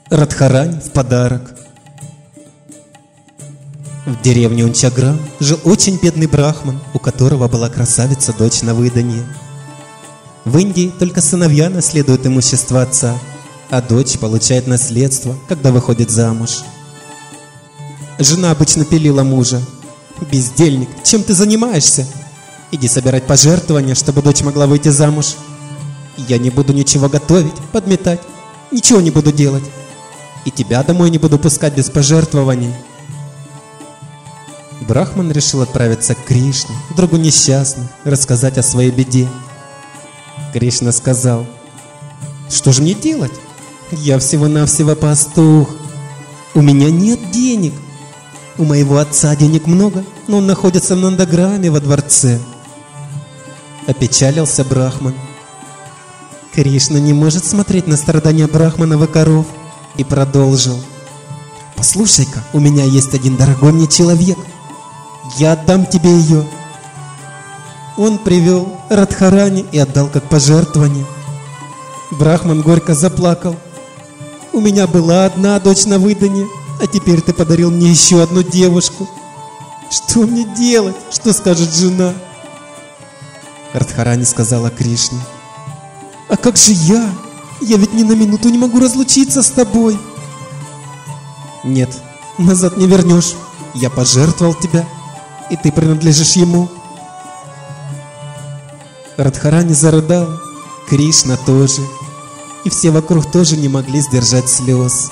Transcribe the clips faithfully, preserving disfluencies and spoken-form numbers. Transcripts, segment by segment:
Радхарани в подарок. В деревне Унчаграм жил очень бедный брахман, у которого была красавица-дочь на выданье. В Индии только сыновья наследуют имущество отца, а дочь получает наследство, когда выходит замуж. Жена обычно пилила мужа: «Бездельник, чем ты занимаешься? Иди собирать пожертвования, чтобы дочь могла выйти замуж. Я не буду ничего готовить, подметать, ничего не буду делать. И тебя домой не буду пускать без пожертвований». Брахман решил отправиться к Кришне, другу несчастному, рассказать о своей беде. Кришна сказал: «Что же мне делать? Я всего-навсего пастух. У меня нет денег. У моего отца денег много, но он находится в Нандаграме во дворце». Опечалился Брахман. Кришна не может смотреть на страдания брахманов и коров, и продолжил: «Послушай-ка, у меня есть один дорогой мне человек. Я отдам тебе ее». Он привел Радхарани и отдал как пожертвование. Брахман горько заплакал: «У меня была одна дочь на выданье, а теперь ты подарил мне еще одну девушку. Что мне делать? Что скажет жена?» Радхарани сказала Кришне: «А как же я? Я ведь ни на минуту не могу разлучиться с тобой». «Нет, назад не вернешь. Я пожертвовал тебя, и ты принадлежишь ему». Радхарани зарыдал, Кришна тоже, и все вокруг тоже не могли сдержать слез.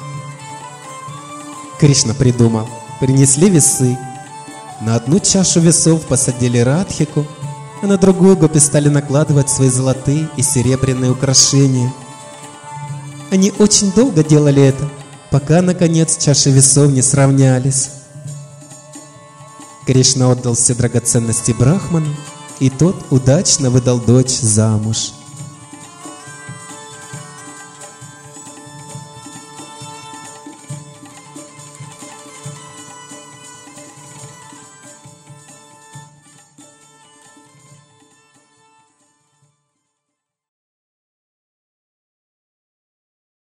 Кришна придумал: принесли весы. На одну чашу весов посадили Радхику, а на другую гопи стали накладывать свои золотые и серебряные украшения. Они очень долго делали это, пока, наконец, чаши весов не сравнялись. Кришна отдал все драгоценности Брахману, и тот удачно выдал дочь замуж.